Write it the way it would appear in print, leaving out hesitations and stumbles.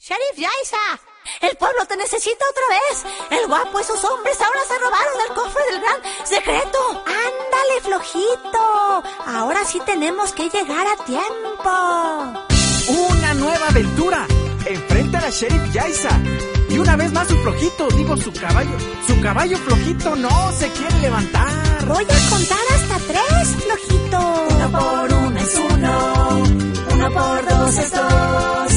Sheriff Yaisa, el pueblo te necesita otra vez. El guapo y sus hombres ahora se robaron el cofre del gran secreto. Ándale, flojito. Ahora sí tenemos que llegar a tiempo. Una nueva aventura. Enfrenta a la Sheriff Yaisa. Y una vez más su flojito, su caballo flojito no se quiere levantar. Voy a contar hasta 3, flojito. 1 por 1 es 1, 1 por 2 es 2.